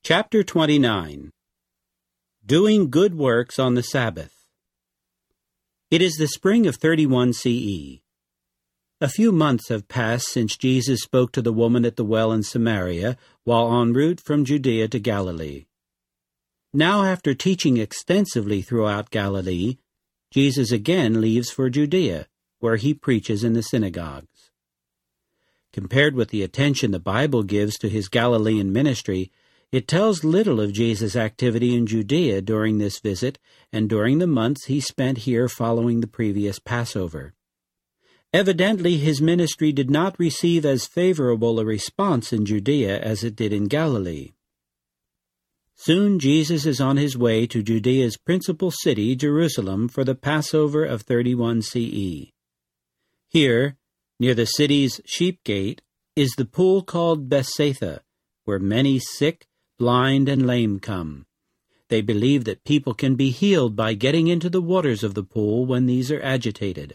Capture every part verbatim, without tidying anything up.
Chapter twenty-nine. Doing Good Works on the Sabbath. It is the spring of thirty-one C E. A few months have passed since Jesus spoke to the woman at the well in Samaria while en route from Judea to Galilee. Now, after teaching extensively throughout Galilee, Jesus again leaves for Judea, where he preaches in the synagogues. Compared with the attention the Bible gives to his Galilean ministry, it tells little of Jesus' activity in Judea during this visit and during the months he spent here following the previous Passover. Evidently, his ministry did not receive as favorable a response in Judea as it did in Galilee. Soon Jesus is on his way to Judea's principal city, Jerusalem, for the Passover of thirty-one C E. Here, near the city's sheep gate, is the pool called Bethsaida, where many sick, blind, and lame come. They believe that people can be healed by getting into the waters of the pool when these are agitated.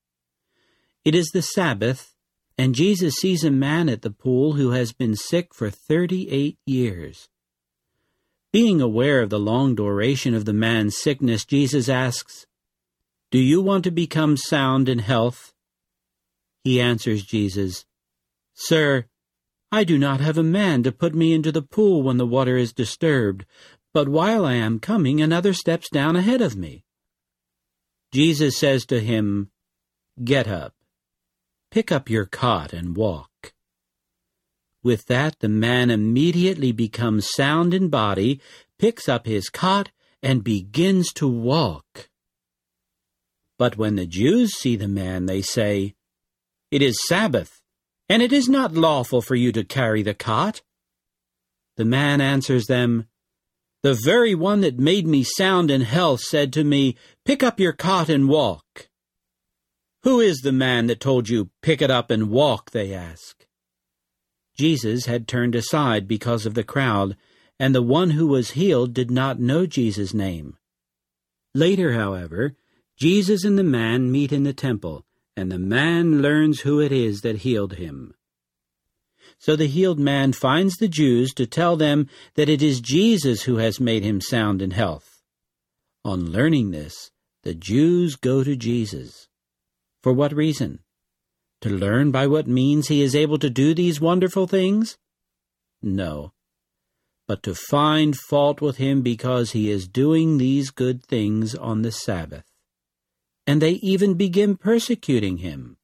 It is the Sabbath, and Jesus sees a man at the pool who has been sick for thirty-eight years. Being aware of the long duration of the man's sickness, Jesus asks, "Do you want to become sound in health?" He answers Jesus, "Sir, I do not have a man to put me into the pool when the water is disturbed, but while I am coming, another steps down ahead of me." Jesus says to him, "Get up, pick up your cot and walk." With that, the man immediately becomes sound in body, picks up his cot, and begins to walk. But when the Jews see the man, they say, "It is Sabbath, and it is not lawful for you to carry the cot." The man answers them, "The very one that made me sound in health said to me, 'Pick up your cot and walk.'" "Who is the man that told you, 'Pick it up and walk'?" they ask. Jesus had turned aside because of the crowd, and the one who was healed did not know Jesus' name. Later, however, Jesus and the man meet in the temple, and the man learns who it is that healed him. So the healed man finds the Jews to tell them that it is Jesus who has made him sound in health. On learning this, the Jews go to Jesus. For what reason? To learn by what means he is able to do these wonderful things? No, but to find fault with him because he is doing these good things on the Sabbath. And they even begin persecuting him.